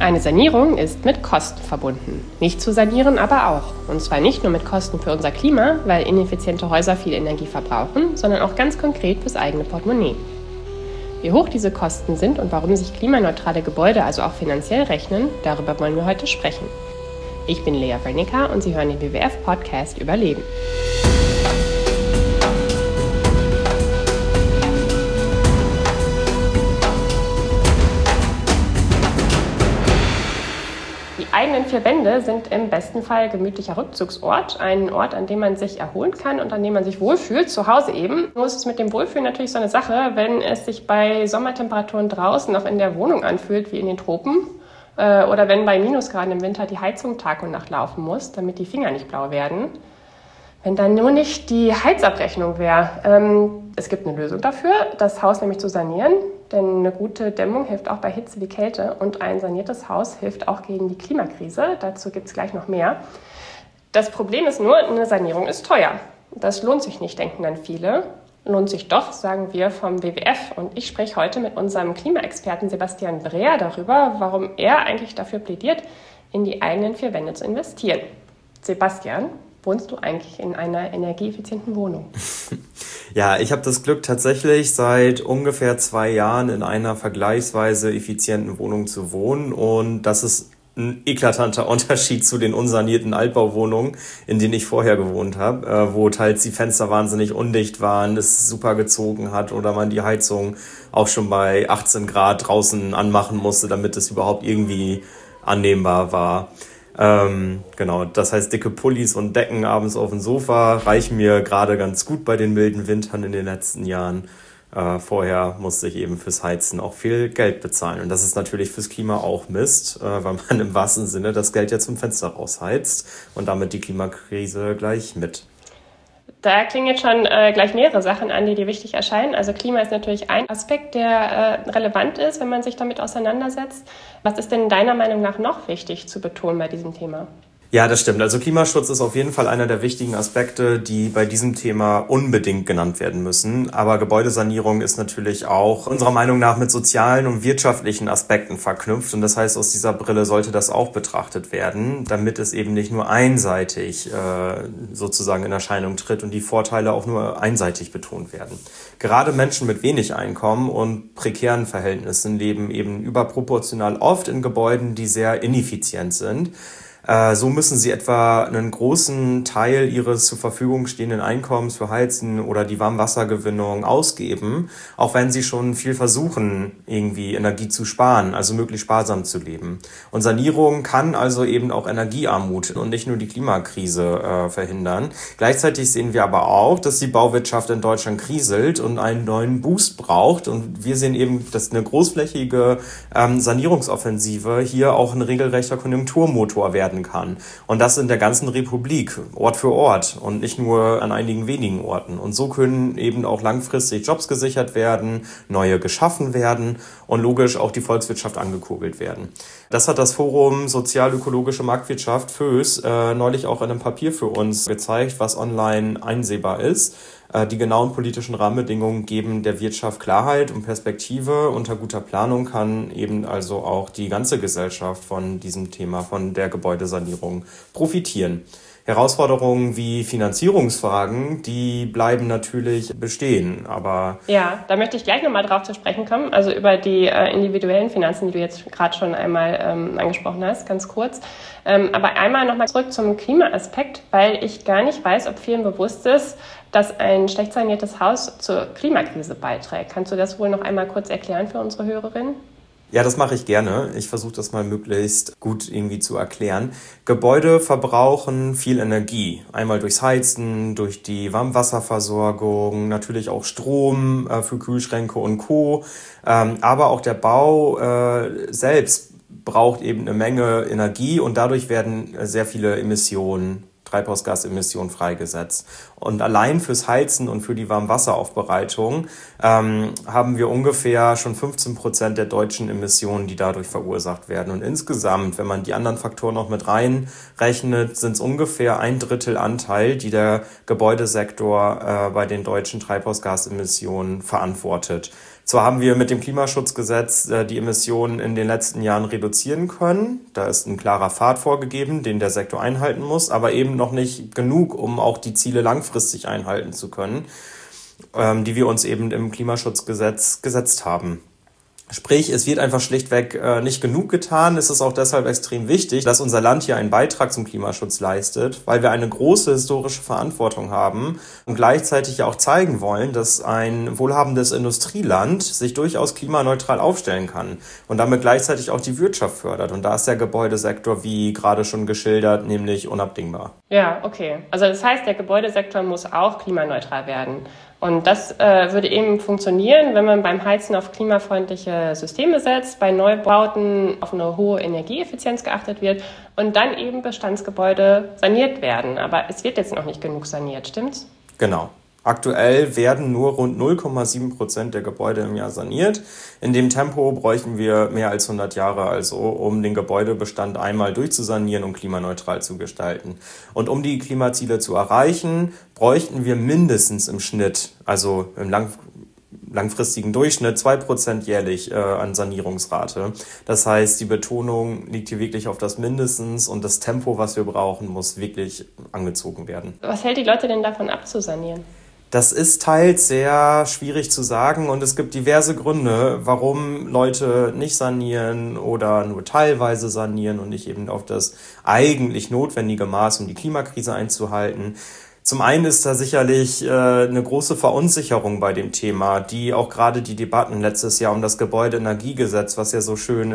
Eine Sanierung ist mit Kosten verbunden. Nicht zu sanieren aber auch. Und zwar nicht nur mit Kosten für unser Klima, weil ineffiziente Häuser viel Energie verbrauchen, sondern auch ganz konkret fürs eigene Portemonnaie. Wie hoch diese Kosten sind und warum sich klimaneutrale Gebäude also auch finanziell rechnen, darüber wollen wir heute sprechen. Ich bin Lea Wernicke und Sie hören den WWF-Podcast über Leben. Die eigenen vier Wände sind im besten Fall gemütlicher Rückzugsort, ein Ort, an dem man sich erholen kann und an dem man sich wohlfühlt, zu Hause eben. Nur ist es mit dem Wohlfühlen natürlich so eine Sache, wenn es sich bei Sommertemperaturen draußen noch in der Wohnung anfühlt wie in den Tropen oder wenn bei Minusgraden im Winter die Heizung Tag und Nacht laufen muss, damit die Finger nicht blau werden. Wenn dann nur nicht die Heizabrechnung wäre. Es gibt eine Lösung dafür, das Haus nämlich zu sanieren. Denn eine gute Dämmung hilft auch bei Hitze wie Kälte und ein saniertes Haus hilft auch gegen die Klimakrise. Dazu gibt es gleich noch mehr. Das Problem ist nur, eine Sanierung ist teuer. Das lohnt sich nicht, denken dann viele. Lohnt sich doch, sagen wir vom WWF. Und ich spreche heute mit unserem Klimaexperten Sebastian Breer darüber, warum er eigentlich dafür plädiert, in die eigenen vier Wände zu investieren. Sebastian, wohnst du eigentlich in einer energieeffizienten Wohnung? Ja, ich habe das Glück, tatsächlich seit ungefähr 2 Jahren in einer vergleichsweise effizienten Wohnung zu wohnen. Und das ist ein eklatanter Unterschied zu den unsanierten Altbauwohnungen, in denen ich vorher gewohnt habe, wo teils die Fenster wahnsinnig undicht waren, es super gezogen hat oder man die Heizung auch schon bei 18 Grad draußen anmachen musste, damit es überhaupt irgendwie annehmbar war. Genau, das heißt, dicke Pullis und Decken abends auf dem Sofa reichen mir gerade ganz gut bei den milden Wintern in den letzten Jahren. Vorher musste ich eben fürs Heizen auch viel Geld bezahlen. Und das ist natürlich fürs Klima auch Mist, weil man im wahrsten Sinne das Geld ja zum Fenster rausheizt und damit die Klimakrise gleich mit. Da klingen jetzt schon gleich mehrere Sachen an, die dir wichtig erscheinen. Also Klima ist natürlich ein Aspekt, der relevant ist, wenn man sich damit auseinandersetzt. Was ist denn deiner Meinung nach noch wichtig zu betonen bei diesem Thema? Ja, das stimmt. Also Klimaschutz ist auf jeden Fall einer der wichtigen Aspekte, die bei diesem Thema unbedingt genannt werden müssen. Aber Gebäudesanierung ist natürlich auch unserer Meinung nach mit sozialen und wirtschaftlichen Aspekten verknüpft. Und das heißt, aus dieser Brille sollte das auch betrachtet werden, damit es eben nicht nur einseitig sozusagen in Erscheinung tritt und die Vorteile auch nur einseitig betont werden. Gerade Menschen mit wenig Einkommen und prekären Verhältnissen leben eben überproportional oft in Gebäuden, die sehr ineffizient sind. So müssen sie etwa einen großen Teil ihres zur Verfügung stehenden Einkommens für Heizen oder die Warmwassergewinnung ausgeben, auch wenn sie schon viel versuchen, irgendwie Energie zu sparen, also möglichst sparsam zu leben. Und Sanierung kann also eben auch Energiearmut und nicht nur die Klimakrise verhindern. Gleichzeitig sehen wir aber auch, dass die Bauwirtschaft in Deutschland kriselt und einen neuen Boost braucht. Und wir sehen eben, dass eine großflächige Sanierungsoffensive hier auch ein regelrechter Konjunkturmotor werden kann. Und das in der ganzen Republik, Ort für Ort und nicht nur an einigen wenigen Orten. Und so können eben auch langfristig Jobs gesichert werden, neue geschaffen werden und logisch auch die Volkswirtschaft angekurbelt werden. Das hat das Forum Sozial-Ökologische Marktwirtschaft FÖS neulich auch in einem Papier für uns gezeigt, was online einsehbar ist. Die genauen politischen Rahmenbedingungen geben der Wirtschaft Klarheit und Perspektive. Unter guter Planung kann eben also auch die ganze Gesellschaft von diesem Thema, von der Gebäudesanierung profitieren. Herausforderungen wie Finanzierungsfragen, die bleiben natürlich bestehen, aber... Ja, da möchte ich gleich nochmal drauf zu sprechen kommen, also über die individuellen Finanzen, die du jetzt gerade schon einmal angesprochen hast, ganz kurz. Aber einmal nochmal zurück zum Klimaaspekt, weil ich gar nicht weiß, ob vielen bewusst ist, dass ein schlecht saniertes Haus zur Klimakrise beiträgt. Kannst du das wohl noch einmal kurz erklären für unsere Hörerinnen? Ja, das mache ich gerne. Ich versuche das mal möglichst gut irgendwie zu erklären. Gebäude verbrauchen viel Energie. Einmal durchs Heizen, durch die Warmwasserversorgung, natürlich auch Strom für Kühlschränke und Co. Aber auch der Bau selbst braucht eben eine Menge Energie und dadurch werden sehr viele Treibhausgasemissionen freigesetzt. Und allein fürs Heizen und für die Warmwasseraufbereitung haben wir ungefähr schon 15% der deutschen Emissionen, die dadurch verursacht werden. Und insgesamt, wenn man die anderen Faktoren noch mit reinrechnet, sind es ungefähr 1/3 Anteil, die der Gebäudesektor bei den deutschen Treibhausgasemissionen verantwortet. Zwar haben wir mit dem Klimaschutzgesetz die Emissionen in den letzten Jahren reduzieren können. Da ist ein klarer Pfad vorgegeben, den der Sektor einhalten muss, aber eben noch nicht genug, um auch die Ziele langfristig einhalten zu können, die wir uns eben im Klimaschutzgesetz gesetzt haben. Sprich, es wird einfach schlichtweg nicht genug getan. Es ist auch deshalb extrem wichtig, dass unser Land hier einen Beitrag zum Klimaschutz leistet, weil wir eine große historische Verantwortung haben und gleichzeitig ja auch zeigen wollen, dass ein wohlhabendes Industrieland sich durchaus klimaneutral aufstellen kann und damit gleichzeitig auch die Wirtschaft fördert. Und da ist der Gebäudesektor, wie gerade schon geschildert, nämlich unabdingbar. Ja, okay. Also das heißt, der Gebäudesektor muss auch klimaneutral werden. Und das würde eben funktionieren, wenn man beim Heizen auf klimafreundliche Systeme setzt, bei Neubauten auf eine hohe Energieeffizienz geachtet wird und dann eben Bestandsgebäude saniert werden. Aber es wird jetzt noch nicht genug saniert, stimmt's? Genau. Aktuell werden nur rund 0,7% der Gebäude im Jahr saniert. In dem Tempo bräuchten wir mehr als 100 Jahre also, um den Gebäudebestand einmal durchzusanieren und klimaneutral zu gestalten. Und um die Klimaziele zu erreichen, bräuchten wir mindestens im Schnitt, also im langfristigen Durchschnitt 2% jährlich an Sanierungsrate. Das heißt, die Betonung liegt hier wirklich auf das Mindestens und das Tempo, was wir brauchen, muss wirklich angezogen werden. Was hält die Leute denn davon ab, zu sanieren? Das ist teils sehr schwierig zu sagen und es gibt diverse Gründe, warum Leute nicht sanieren oder nur teilweise sanieren und nicht eben auf das eigentlich notwendige Maß, um die Klimakrise einzuhalten. Zum einen ist da sicherlich eine große Verunsicherung bei dem Thema, die auch gerade die Debatten letztes Jahr um das Gebäudeenergiegesetz, was ja so schön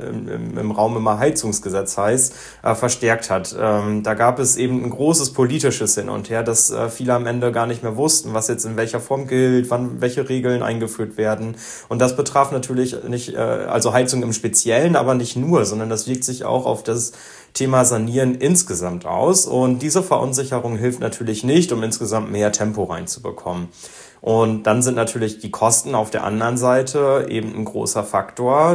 im Raum immer Heizungsgesetz heißt, verstärkt hat. Da gab es eben ein großes politisches Hin und Her, dass viele am Ende gar nicht mehr wussten, was jetzt in welcher Form gilt, wann welche Regeln eingeführt werden. Und das betraf natürlich nicht, also Heizung im Speziellen, aber nicht nur, sondern das wirkt sich auch auf das Thema Sanieren insgesamt aus. Und diese Verunsicherung hilft natürlich nicht, um insgesamt mehr Tempo reinzubekommen. Und dann sind natürlich die Kosten auf der anderen Seite eben ein großer Faktor,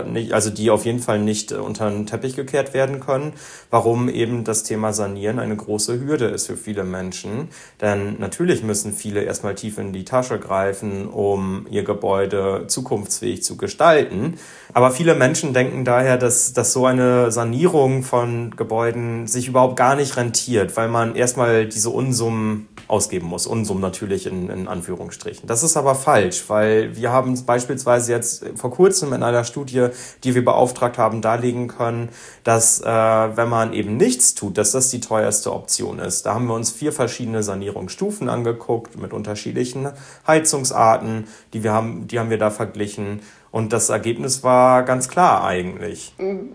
die auf jeden Fall nicht unter den Teppich gekehrt werden können, warum eben das Thema Sanieren eine große Hürde ist für viele Menschen. Denn natürlich müssen viele erstmal tief in die Tasche greifen, um ihr Gebäude zukunftsfähig zu gestalten. Aber viele Menschen denken daher, dass so eine Sanierung von Gebäuden sich überhaupt gar nicht rentiert, weil man erstmal diese Unsummen ausgeben muss. Unsummen natürlich in Anführungsstrichen. Das ist aber falsch, weil wir haben beispielsweise jetzt vor kurzem in einer Studie, die wir beauftragt haben, darlegen können, dass wenn man eben nichts tut, dass das die teuerste Option ist. Da haben wir uns 4 verschiedene Sanierungsstufen angeguckt mit unterschiedlichen Heizungsarten, die haben wir da verglichen. Und das Ergebnis war ganz klar eigentlich.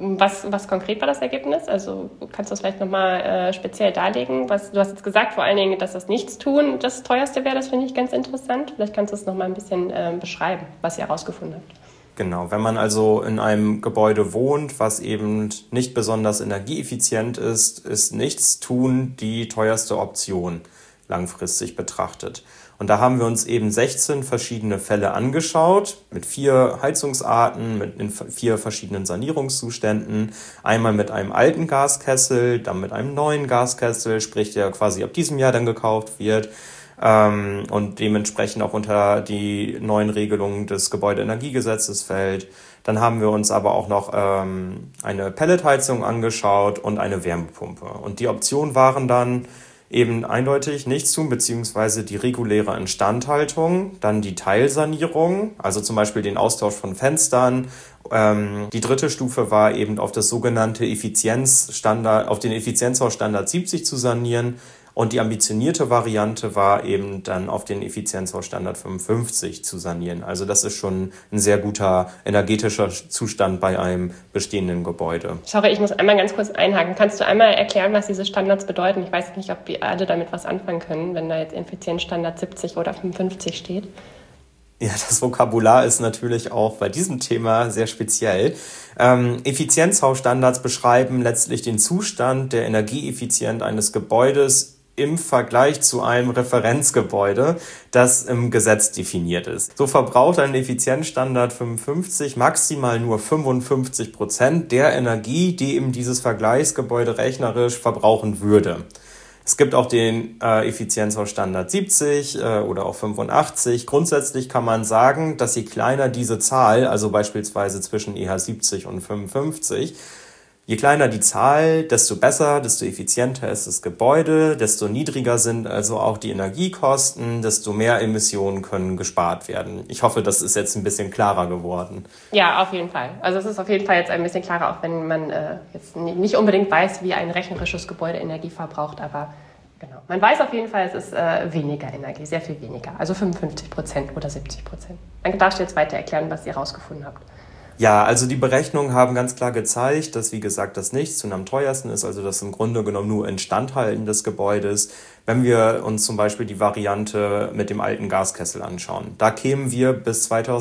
Was konkret war das Ergebnis? Also kannst du das vielleicht nochmal speziell darlegen? Du hast jetzt gesagt vor allen Dingen, dass das Nichtstun das teuerste wäre. Das finde ich ganz interessant. Vielleicht kannst du es nochmal ein bisschen beschreiben, was ihr herausgefunden habt. Genau, wenn man also in einem Gebäude wohnt, was eben nicht besonders energieeffizient ist Nichtstun die teuerste Option langfristig betrachtet. Und da haben wir uns eben 16 verschiedene Fälle angeschaut, mit 4 Heizungsarten, in 4 verschiedenen Sanierungszuständen. Einmal mit einem alten Gaskessel, dann mit einem neuen Gaskessel, sprich der quasi ab diesem Jahr dann gekauft wird und dementsprechend auch unter die neuen Regelungen des Gebäudeenergiegesetzes fällt. Dann haben wir uns aber auch noch eine Pelletheizung angeschaut und eine Wärmepumpe. Und die Optionen waren dann eben eindeutig nichts tun, beziehungsweise die reguläre Instandhaltung, dann die Teilsanierung, also zum Beispiel den Austausch von Fenstern. Die dritte Stufe war eben auf das sogenannte auf den Effizienzhausstandard 70 zu sanieren. Und die ambitionierte Variante war eben dann auf den Effizienzhausstandard 55 zu sanieren. Also das ist schon ein sehr guter energetischer Zustand bei einem bestehenden Gebäude. Sorry, ich muss einmal ganz kurz einhaken. Kannst du einmal erklären, was diese Standards bedeuten? Ich weiß nicht, ob wir alle damit was anfangen können, wenn da jetzt Effizienzstandard 70 oder 55 steht. Ja, das Vokabular ist natürlich auch bei diesem Thema sehr speziell. Effizienzhausstandards beschreiben letztlich den Zustand der Energieeffizienz eines Gebäudes im Vergleich zu einem Referenzgebäude, das im Gesetz definiert ist. So verbraucht ein Effizienzstandard 55 maximal nur 55% der Energie, die eben dieses Vergleichsgebäude rechnerisch verbrauchen würde. Es gibt auch den Effizienzhausstandard 70 oder auch 85. Grundsätzlich kann man sagen, dass je kleiner diese Zahl, also beispielsweise zwischen EH 70 und 55, je kleiner die Zahl, desto besser, desto effizienter ist das Gebäude, desto niedriger sind also auch die Energiekosten, desto mehr Emissionen können gespart werden. Ich hoffe, das ist jetzt ein bisschen klarer geworden. Ja, auf jeden Fall. Also es ist auf jeden Fall jetzt ein bisschen klarer, auch wenn man jetzt nicht unbedingt weiß, wie ein rechnerisches Gebäude Energie verbraucht, aber genau. Man weiß auf jeden Fall, es ist weniger Energie, sehr viel weniger, also 55% oder 70%. Dann darfst du jetzt weiter erklären, was ihr herausgefunden habt. Ja, also die Berechnungen haben ganz klar gezeigt, dass, wie gesagt, das Nichtstun am teuersten ist, also das im Grunde genommen nur Instandhalten des Gebäudes. Wenn wir uns zum Beispiel die Variante mit dem alten Gaskessel anschauen, da kämen wir bis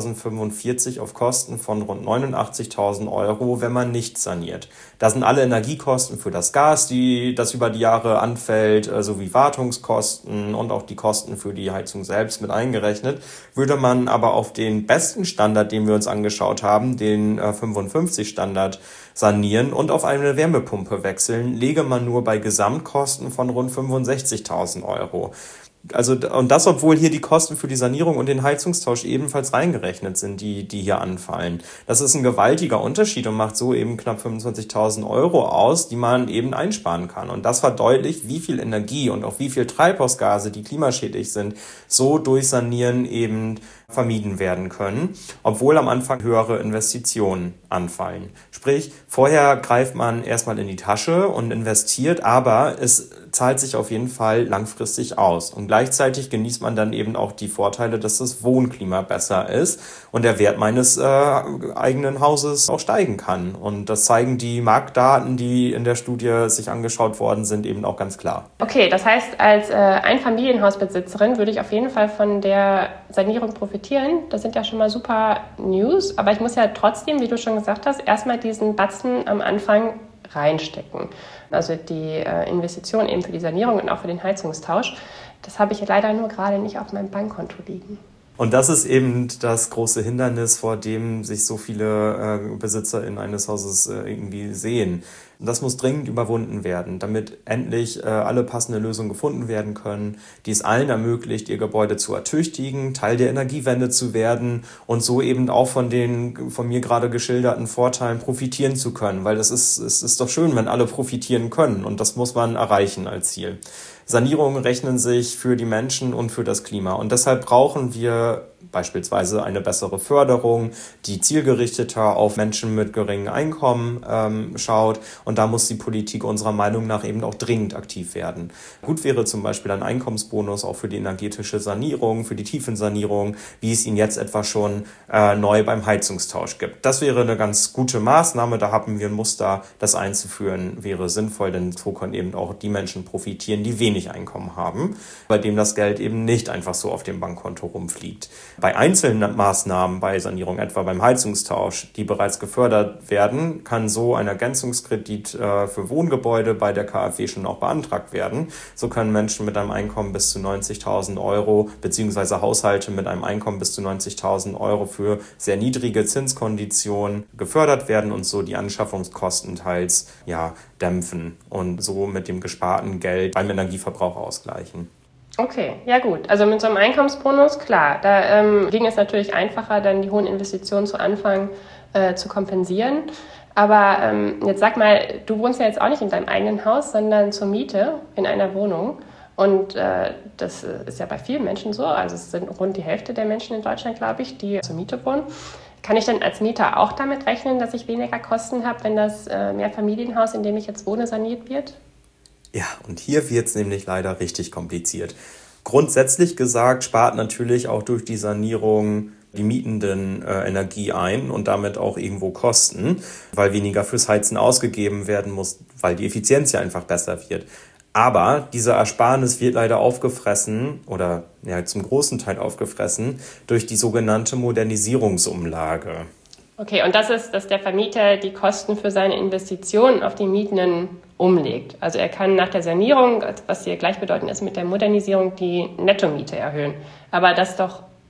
2045 auf Kosten von rund 89.000 Euro, wenn man nicht saniert. Da sind alle Energiekosten für das Gas, das über die Jahre anfällt, sowie Wartungskosten und auch die Kosten für die Heizung selbst mit eingerechnet. Würde man aber auf den besten Standard, den wir uns angeschaut haben, den 55 Standard, sanieren und auf eine Wärmepumpe wechseln, läge man nur bei Gesamtkosten von rund 65.000 Euro. Also, und das, obwohl hier die Kosten für die Sanierung und den Heizungstausch ebenfalls reingerechnet sind, die hier anfallen. Das ist ein gewaltiger Unterschied und macht so eben knapp 25.000 Euro aus, die man eben einsparen kann. Und das verdeutlicht, wie viel Energie und auch wie viel Treibhausgase, die klimaschädlich sind, so durch Sanieren eben vermieden werden können, obwohl am Anfang höhere Investitionen anfallen. Sprich, vorher greift man erstmal in die Tasche und investiert, aber es zahlt sich auf jeden Fall langfristig aus. Und gleichzeitig genießt man dann eben auch die Vorteile, dass das Wohnklima besser ist und der Wert meines eigenen Hauses auch steigen kann. Und das zeigen die Marktdaten, die in der Studie sich angeschaut worden sind, eben auch ganz klar. Okay, das heißt, als Einfamilienhausbesitzerin würde ich auf jeden Fall von der Sanierung profitieren. Das sind ja schon mal super News, aber ich muss ja trotzdem, wie du schon gesagt hast, erstmal diesen Batzen am Anfang reinstecken. Also die Investition eben für die Sanierung und auch für den Heizungstausch, das habe ich leider nur gerade nicht auf meinem Bankkonto liegen. Und das ist eben das große Hindernis, vor dem sich so viele BesitzerInnen eines Hauses irgendwie sehen. Das muss dringend überwunden werden, damit endlich alle passende Lösungen gefunden werden können, die es allen ermöglicht, ihr Gebäude zu ertüchtigen, Teil der Energiewende zu werden und so eben auch von den von mir gerade geschilderten Vorteilen profitieren zu können. Weil es ist doch schön, wenn alle profitieren können und das muss man erreichen als Ziel. Sanierungen rechnen sich für die Menschen und für das Klima. Und deshalb brauchen wir beispielsweise eine bessere Förderung, die zielgerichteter auf Menschen mit geringem Einkommen schaut. Und da muss die Politik unserer Meinung nach eben auch dringend aktiv werden. Gut wäre zum Beispiel ein Einkommensbonus auch für die energetische Sanierung, für die Tiefensanierung, wie es ihn jetzt etwa schon neu beim Heizungstausch gibt. Das wäre eine ganz gute Maßnahme. Da haben wir ein Muster, das einzuführen wäre sinnvoll, denn so können eben auch die Menschen profitieren, die wenig Einkommen haben, bei dem das Geld eben nicht einfach so auf dem Bankkonto rumfliegt. Bei einzelnen Maßnahmen bei Sanierung, etwa beim Heizungstausch, die bereits gefördert werden, kann so ein Ergänzungskredit für Wohngebäude bei der KfW schon auch beantragt werden. So können Menschen mit einem Einkommen bis zu 90.000 Euro beziehungsweise Haushalte mit einem Einkommen bis zu 90.000 Euro für sehr niedrige Zinskonditionen gefördert werden und so die Anschaffungskosten teils dämpfen und so mit dem gesparten Geld beim Energieverbrauch ausgleichen. Okay, ja gut. Also mit so einem Einkommensbonus, klar, da ging es natürlich einfacher, dann die hohen Investitionen zu Anfang zu kompensieren. Aber jetzt sag mal, du wohnst ja jetzt auch nicht in deinem eigenen Haus, sondern zur Miete in einer Wohnung. Und das ist ja bei vielen Menschen so. Also es sind rund die Hälfte der Menschen in Deutschland, glaube ich, die zur Miete wohnen. Kann ich denn als Mieter auch damit rechnen, dass ich weniger Kosten habe, wenn das Mehrfamilienhaus, in dem ich jetzt wohne, saniert wird? Ja, und hier wird es nämlich leider richtig kompliziert. Grundsätzlich gesagt spart natürlich auch durch die Sanierung die Mietenden Energie ein und damit auch irgendwo Kosten, weil weniger fürs Heizen ausgegeben werden muss, weil die Effizienz ja einfach besser wird. Aber diese Ersparnis wird leider aufgefressen oder zum großen Teil aufgefressen durch die sogenannte Modernisierungsumlage. Okay, und das ist, dass der Vermieter die Kosten für seine Investitionen auf die Mietenden umlegt. Also er kann nach der Sanierung, was hier gleichbedeutend ist mit der Modernisierung, die Nettomiete erhöhen. Aber das ist doch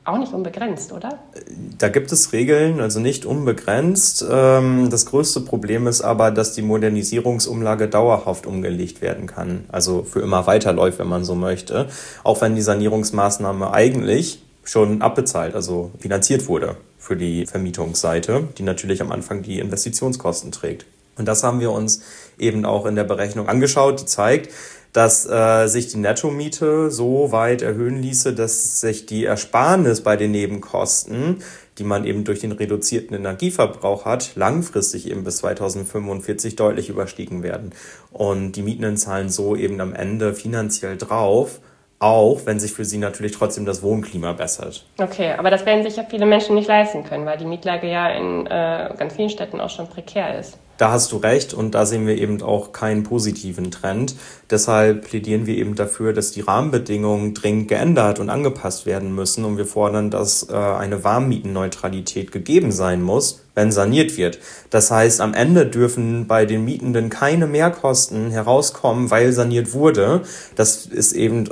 auch nicht unbegrenzt, oder? Da gibt es Regeln, also nicht unbegrenzt. Das größte Problem ist aber, dass die Modernisierungsumlage dauerhaft umgelegt werden kann. Also für immer weiterläuft, wenn man so möchte. Auch wenn die Sanierungsmaßnahme eigentlich schon abbezahlt, also finanziert wurde für die Vermietungsseite, die natürlich am Anfang die Investitionskosten trägt. Und das haben wir uns eben auch in der Berechnung angeschaut, die zeigt, dass sich die Nettomiete so weit erhöhen ließe, dass sich die Ersparnis bei den Nebenkosten, die man eben durch den reduzierten Energieverbrauch hat, langfristig eben bis 2045 deutlich überstiegen werden. Und die Mietenden zahlen so eben am Ende finanziell drauf, auch wenn sich für sie natürlich trotzdem das Wohnklima bessert. Okay, aber das werden sich ja viele Menschen nicht leisten können, weil die Mietlage ja in ganz vielen Städten auch schon prekär ist. Da hast du recht und da sehen wir eben auch keinen positiven Trend. Deshalb plädieren wir eben dafür, dass die Rahmenbedingungen dringend geändert und angepasst werden müssen und wir fordern, dass eine Warmmietenneutralität gegeben sein muss, wenn saniert wird. Das heißt, am Ende dürfen bei den Mietenden keine Mehrkosten herauskommen, weil saniert wurde. Das ist eben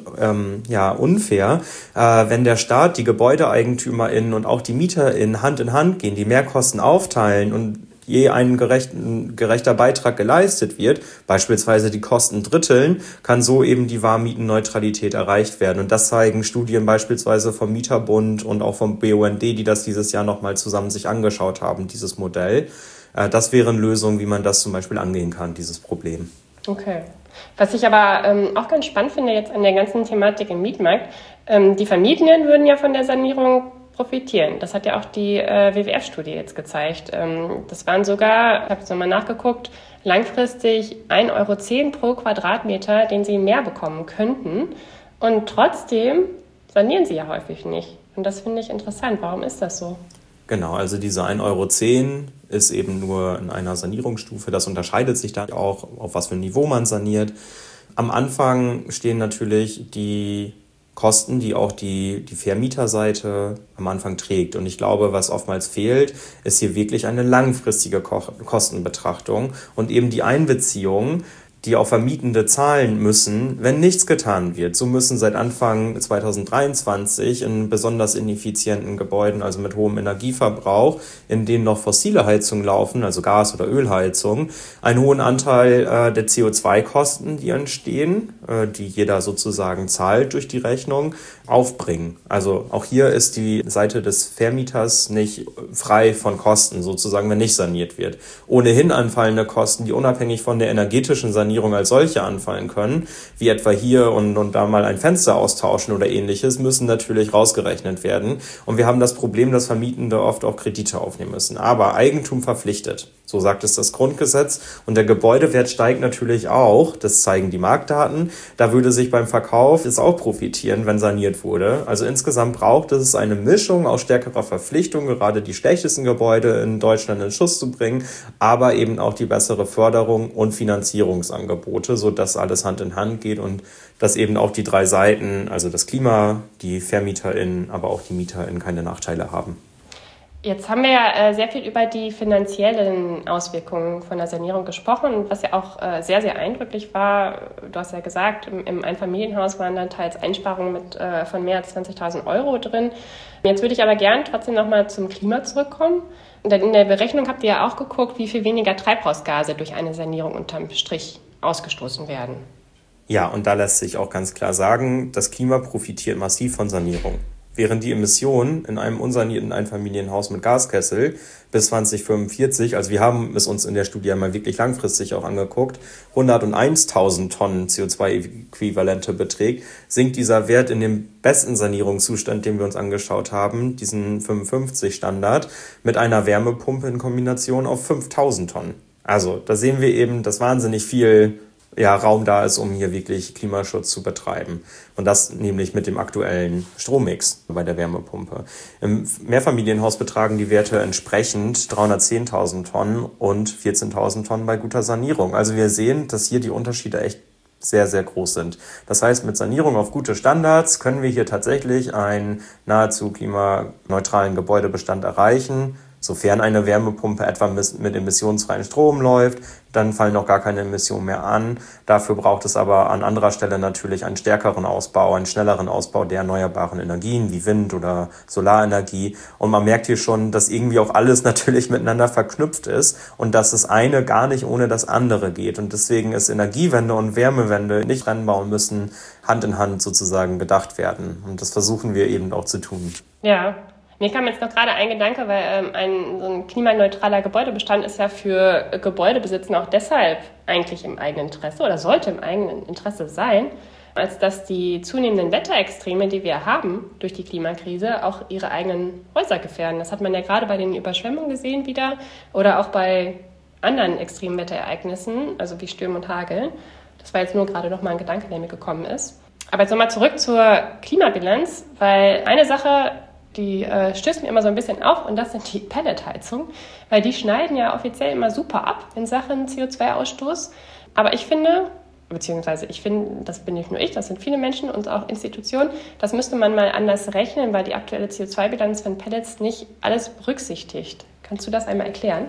unfair, wenn der Staat, die GebäudeeigentümerInnen und auch die MieterInnen Hand in Hand gehen, die Mehrkosten aufteilen und je ein gerechter Beitrag geleistet wird, beispielsweise die Kosten dritteln, kann so eben die Warmmietenneutralität erreicht werden. Und das zeigen Studien beispielsweise vom Mieterbund und auch vom BUND, die das dieses Jahr nochmal zusammen sich angeschaut haben, dieses Modell. Das wären Lösungen, wie man das zum Beispiel angehen kann, dieses Problem. Okay. Was ich aber auch ganz spannend finde jetzt an der ganzen Thematik im Mietmarkt, die Vermietenden würden ja von der Sanierung profitieren. Das hat ja auch die WWF-Studie jetzt gezeigt. Das waren sogar, ich habe jetzt nochmal nachgeguckt, langfristig 1,10 € pro Quadratmeter, den sie mehr bekommen könnten. Und trotzdem sanieren sie ja häufig nicht. Und das finde ich interessant. Warum ist das so? Genau, also diese 1,10 € ist eben nur in einer Sanierungsstufe. Das unterscheidet sich da auch, auf was für ein Niveau man saniert. Am Anfang stehen natürlich die Kosten, die auch die Vermieterseite am Anfang trägt. Und ich glaube, was oftmals fehlt, ist hier wirklich eine langfristige Kostenbetrachtung und eben die Einbeziehung, die auch Vermietende zahlen müssen, wenn nichts getan wird. So müssen seit Anfang 2023 in besonders ineffizienten Gebäuden, also mit hohem Energieverbrauch, in denen noch fossile Heizungen laufen, also Gas- oder Ölheizung, einen hohen Anteil der CO2-Kosten, die entstehen, die jeder sozusagen zahlt durch die Rechnung, aufbringen. Also auch hier ist die Seite des Vermieters nicht frei von Kosten, sozusagen, wenn nicht saniert wird. Ohnehin anfallende Kosten, die unabhängig von der energetischen Sanierung als solche anfallen können, wie etwa hier und da mal ein Fenster austauschen oder ähnliches, müssen natürlich rausgerechnet werden. Und wir haben das Problem, dass Vermietende oft auch Kredite aufnehmen müssen. Aber Eigentum verpflichtet. So sagt es das Grundgesetz. Und der Gebäudewert steigt natürlich auch. Das zeigen die Marktdaten. Da würde sich beim Verkauf es auch profitieren, wenn saniert wurde. Also insgesamt braucht es eine Mischung aus stärkerer Verpflichtung, gerade die schlechtesten Gebäude in Deutschland in Schuss zu bringen, aber eben auch die bessere Förderung und Finanzierungsangebote, sodass alles Hand in Hand geht und dass eben auch die drei Seiten, also das Klima, die VermieterInnen, aber auch die MieterInnen keine Nachteile haben. Jetzt haben wir ja sehr viel über die finanziellen Auswirkungen von der Sanierung gesprochen, was ja auch sehr, sehr eindrücklich war. Du hast ja gesagt, im Einfamilienhaus waren dann teils Einsparungen von mehr als 20.000 € drin. Jetzt würde ich aber gern trotzdem nochmal zum Klima zurückkommen. Denn in der Berechnung habt ihr ja auch geguckt, wie viel weniger Treibhausgase durch eine Sanierung unterm Strich ausgestoßen werden. Ja, und da lässt sich auch ganz klar sagen, das Klima profitiert massiv von Sanierung. Während die Emissionen in einem unsanierten Einfamilienhaus mit Gaskessel bis 2045, also wir haben es uns in der Studie einmal wirklich langfristig auch angeguckt, 101.000 Tonnen CO2-Äquivalente beträgt, sinkt dieser Wert in dem besten Sanierungszustand, den wir uns angeschaut haben, diesen 55-Standard, mit einer Wärmepumpe in Kombination auf 5.000 Tonnen. Also da sehen wir eben, dass wahnsinnig viel Raum da ist, um hier wirklich Klimaschutz zu betreiben. Und das nämlich mit dem aktuellen Strommix bei der Wärmepumpe. Im Mehrfamilienhaus betragen die Werte entsprechend 310.000 Tonnen und 14.000 Tonnen bei guter Sanierung. Also wir sehen, dass hier die Unterschiede echt sehr, sehr groß sind. Das heißt, mit Sanierung auf gute Standards können wir hier tatsächlich einen nahezu klimaneutralen Gebäudebestand erreichen, Sofern eine Wärmepumpe etwa mit emissionsfreiem Strom läuft, dann fallen noch gar keine Emissionen mehr an. Dafür braucht es aber an anderer Stelle natürlich einen stärkeren Ausbau, einen schnelleren Ausbau der erneuerbaren Energien wie Wind- oder Solarenergie. Und man merkt hier schon, dass irgendwie auch alles natürlich miteinander verknüpft ist und dass das eine gar nicht ohne das andere geht. Und deswegen ist Energiewende und Wärmewende nicht trennbar und müssen Hand in Hand sozusagen gedacht werden. Und das versuchen wir eben auch zu tun. Ja. Mir kam jetzt noch gerade ein Gedanke, weil so ein klimaneutraler Gebäudebestand ist ja für Gebäudebesitzer auch deshalb eigentlich im eigenen Interesse oder sollte im eigenen Interesse sein, als dass die zunehmenden Wetterextreme, die wir haben durch die Klimakrise, auch ihre eigenen Häuser gefährden. Das hat man ja gerade bei den Überschwemmungen gesehen wieder oder auch bei anderen extremen Wetterereignissen, also wie Stürme und Hagel. Das war jetzt nur gerade noch mal ein Gedanke, der mir gekommen ist. Aber jetzt nochmal zurück zur Klimabilanz, weil eine Sache, die stößt mir immer so ein bisschen auf und das sind die Pelletheizungen, weil die schneiden ja offiziell immer super ab in Sachen CO2-Ausstoß. Aber ich finde, das bin nicht nur ich, das sind viele Menschen und auch Institutionen, das müsste man mal anders rechnen, weil die aktuelle CO2-Bilanz von Pellets nicht alles berücksichtigt. Kannst du das einmal erklären?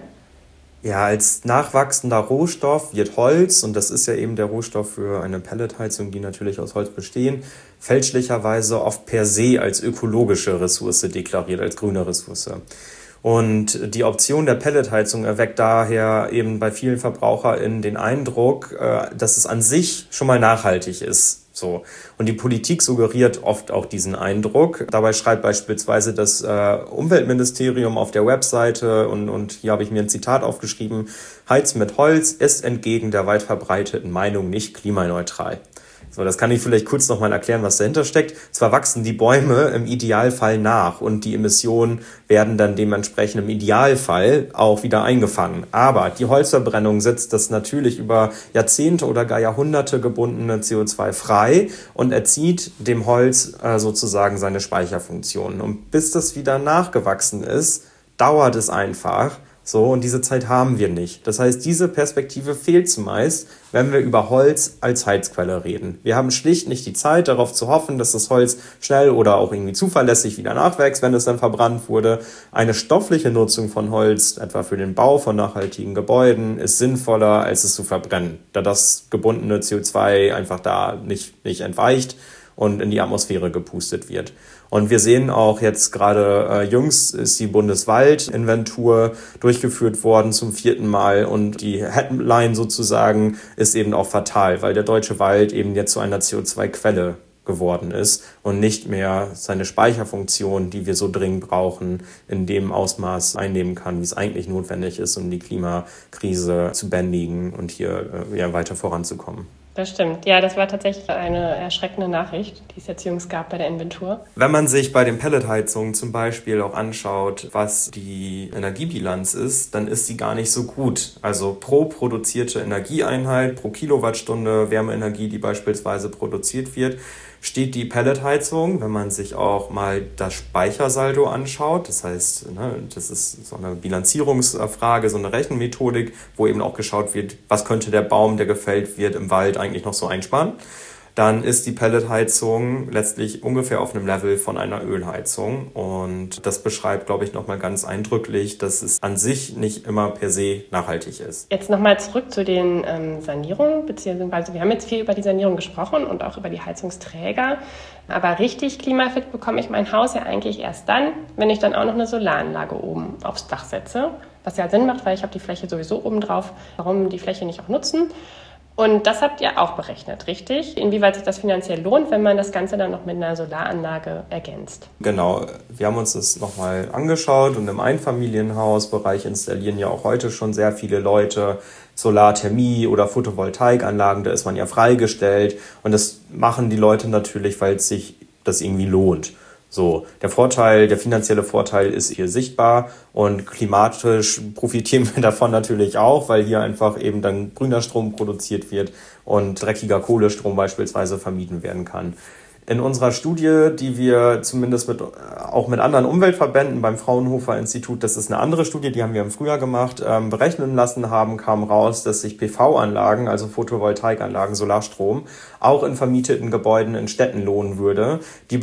Ja, als nachwachsender Rohstoff wird Holz, und das ist ja eben der Rohstoff für eine Pelletheizung, die natürlich aus Holz bestehen, fälschlicherweise oft per se als ökologische Ressource deklariert, als grüne Ressource. Und die Option der Pelletheizung erweckt daher eben bei vielen VerbraucherInnen den Eindruck, dass es an sich schon mal nachhaltig ist. So. Und die Politik suggeriert oft auch diesen Eindruck. Dabei schreibt beispielsweise das Umweltministerium auf der Webseite, und hier habe ich mir ein Zitat aufgeschrieben: Heizen mit Holz ist entgegen der weit verbreiteten Meinung nicht klimaneutral. So, das kann ich vielleicht kurz nochmal erklären, was dahinter steckt. Zwar wachsen die Bäume im Idealfall nach und die Emissionen werden dann dementsprechend im Idealfall auch wieder eingefangen. Aber die Holzverbrennung setzt das natürlich über Jahrzehnte oder gar Jahrhunderte gebundene CO2 frei und erzieht dem Holz sozusagen seine Speicherfunktionen. Und bis das wieder nachgewachsen ist, dauert es einfach. So, und diese Zeit haben wir nicht. Das heißt, diese Perspektive fehlt zumeist, wenn wir über Holz als Heizquelle reden. Wir haben schlicht nicht die Zeit, darauf zu hoffen, dass das Holz schnell oder auch irgendwie zuverlässig wieder nachwächst, wenn es dann verbrannt wurde. Eine stoffliche Nutzung von Holz, etwa für den Bau von nachhaltigen Gebäuden, ist sinnvoller, als es zu verbrennen, da das gebundene CO2 einfach da nicht entweicht und in die Atmosphäre gepustet wird. Und wir sehen auch jetzt gerade jüngst ist die Bundeswaldinventur durchgeführt worden zum 4. Mal und die Headline sozusagen ist eben auch fatal, weil der deutsche Wald eben jetzt zu einer CO2-Quelle geworden ist und nicht mehr seine Speicherfunktion, die wir so dringend brauchen, in dem Ausmaß einnehmen kann, wie es eigentlich notwendig ist, um die Klimakrise zu bändigen und hier weiter voranzukommen. Das stimmt. Ja, das war tatsächlich eine erschreckende Nachricht, die es jetzt jüngst gab bei der Inventur. Wenn man sich bei den Pelletheizungen zum Beispiel auch anschaut, was die Energiebilanz ist, dann ist sie gar nicht so gut. Also pro produzierte Energieeinheit, pro Kilowattstunde Wärmeenergie, die beispielsweise produziert wird, steht die Pelletheizung, wenn man sich auch mal das Speichersaldo anschaut, das heißt, das ist so eine Bilanzierungsfrage, so eine Rechenmethodik, wo eben auch geschaut wird, was könnte der Baum, der gefällt wird, im Wald eigentlich noch so einsparen. Dann ist die Pelletheizung letztlich ungefähr auf einem Level von einer Ölheizung. Und das beschreibt, glaube ich, nochmal ganz eindrücklich, dass es an sich nicht immer per se nachhaltig ist. Jetzt nochmal zurück zu den Sanierungen, beziehungsweise wir haben jetzt viel über die Sanierung gesprochen und auch über die Heizungsträger. Aber richtig klimafit bekomme ich mein Haus ja eigentlich erst dann, wenn ich dann auch noch eine Solaranlage oben aufs Dach setze. Was ja Sinn macht, weil ich habe die Fläche sowieso oben drauf. Warum die Fläche nicht auch nutzen? Und das habt ihr auch berechnet, richtig? Inwieweit sich das finanziell lohnt, wenn man das Ganze dann noch mit einer Solaranlage ergänzt? Genau, wir haben uns das nochmal angeschaut und im Einfamilienhausbereich installieren ja auch heute schon sehr viele Leute Solarthermie oder Photovoltaikanlagen, da ist man ja freigestellt und das machen die Leute natürlich, weil es sich das irgendwie lohnt. So, der finanzielle Vorteil ist hier sichtbar und klimatisch profitieren wir davon natürlich auch, weil hier einfach eben dann grüner Strom produziert wird und dreckiger Kohlestrom beispielsweise vermieden werden kann. In unserer Studie, die wir zumindest auch mit anderen Umweltverbänden beim Fraunhofer Institut, das ist eine andere Studie, die haben wir im Frühjahr gemacht, berechnen lassen haben, kam raus, dass sich PV-Anlagen, also Photovoltaikanlagen, Solarstrom, auch in vermieteten Gebäuden in Städten lohnen würde, die bis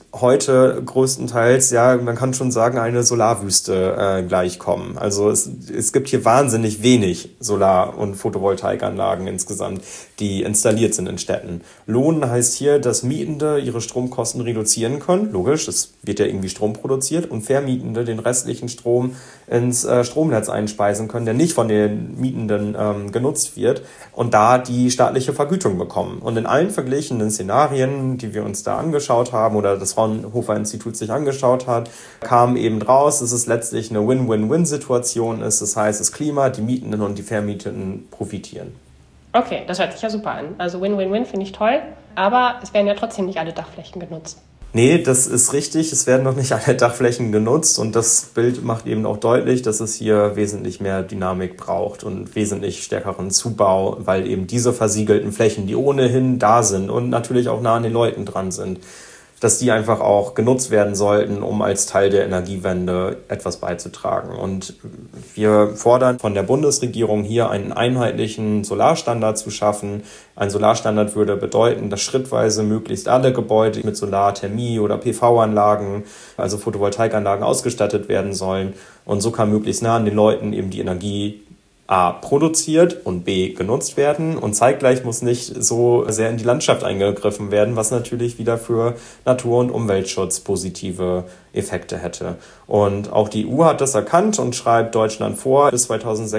heute größtenteils, ja, man kann schon sagen, eine Solarwüste gleichkommen. Also es gibt hier wahnsinnig wenig Solar- und Photovoltaikanlagen insgesamt, die installiert sind in Städten. Lohnen heißt hier, dass Mietende ihre Stromkosten reduzieren können. Logisch, es wird ja irgendwie Strom produziert und Vermietende den restlichen Strom ins Stromnetz einspeisen können, der nicht von den Mietenden genutzt wird und da die staatliche Vergütung bekommen. Und in allen verglichenen Szenarien, die wir uns da angeschaut haben oder das Fraunhofer-Institut sich angeschaut hat, kam eben raus, dass es letztlich eine Win-Win-Win-Situation ist. Das heißt, das Klima, die Mietenden und die Vermietenden profitieren. Okay, das hört sich ja super an. Also Win-Win-Win finde ich toll, aber es werden ja trotzdem nicht alle Dachflächen genutzt. Nee, das ist richtig. Es werden noch nicht alle Dachflächen genutzt und das Bild macht eben auch deutlich, dass es hier wesentlich mehr Dynamik braucht und wesentlich stärkeren Zubau, weil eben diese versiegelten Flächen, die ohnehin da sind und natürlich auch nah an den Leuten dran sind, dass die einfach auch genutzt werden sollten, um als Teil der Energiewende etwas beizutragen. Und wir fordern von der Bundesregierung hier einen einheitlichen Solarstandard zu schaffen. Ein Solarstandard würde bedeuten, dass schrittweise möglichst alle Gebäude mit Solarthermie- oder PV-Anlagen, also Photovoltaikanlagen, ausgestattet werden sollen. Und so kann möglichst nah an den Leuten eben die Energie A produziert und B genutzt werden und zeitgleich muss nicht so sehr in die Landschaft eingegriffen werden, was natürlich wieder für Natur- und Umweltschutz positive Effekte hätte. Und auch die EU hat das erkannt und schreibt Deutschland vor, bis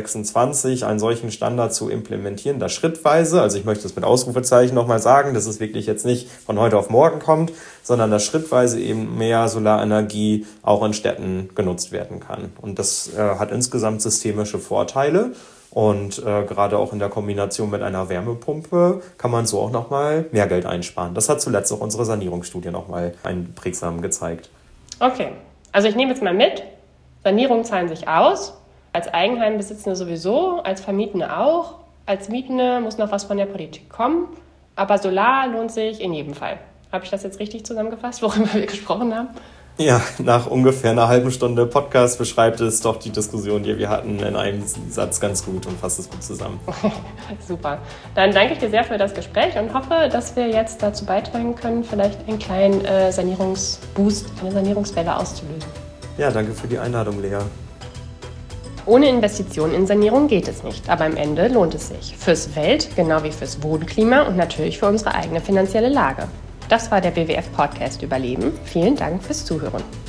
2026 einen solchen Standard zu implementieren, das schrittweise, also ich möchte es mit Ausrufezeichen nochmal sagen, dass es wirklich jetzt nicht von heute auf morgen kommt, sondern dass schrittweise eben mehr Solarenergie auch in Städten genutzt werden kann. Und das hat insgesamt systemische Vorteile. Und gerade auch in der Kombination mit einer Wärmepumpe kann man so auch nochmal mehr Geld einsparen. Das hat zuletzt auch unsere Sanierungsstudie nochmal einprägsam gezeigt. Okay, also ich nehme jetzt mal mit, Sanierungen zahlen sich aus, als Eigenheimbesitzende sowieso, als Vermietende auch, als Mietende muss noch was von der Politik kommen, aber Solar lohnt sich in jedem Fall. Habe ich das jetzt richtig zusammengefasst, worüber wir gesprochen haben? Ja, nach ungefähr einer halben Stunde Podcast beschreibt es doch die Diskussion, die wir hatten, in einem Satz ganz gut und fasst es gut zusammen. Super. Dann danke ich dir sehr für das Gespräch und hoffe, dass wir jetzt dazu beitragen können, vielleicht einen kleinen Sanierungsboost, eine Sanierungswelle auszulösen. Ja, danke für die Einladung, Lea. Ohne Investitionen in Sanierung geht es nicht, aber am Ende lohnt es sich. Fürs Welt, genau wie fürs Wohnklima und natürlich für unsere eigene finanzielle Lage. Das war der WWF-Podcast Überleben. Vielen Dank fürs Zuhören.